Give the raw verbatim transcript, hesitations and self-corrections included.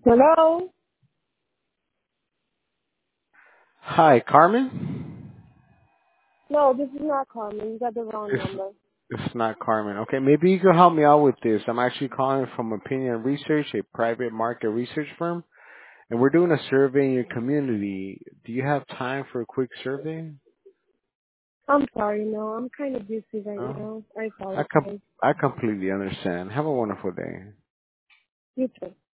Hello? Hi, Carmen? No, this is not Carmen. You got the wrong It's, number. it's not Carmen. Okay, maybe you can help me out with this. I'm actually calling from Opinion Research, a private market research firm, and we're doing a survey in your community. Do you have time for a quick survey? I'm sorry, no. I'm kind of busy right No? now. I I, com- apologize. I completely understand. Have a wonderful day. You too.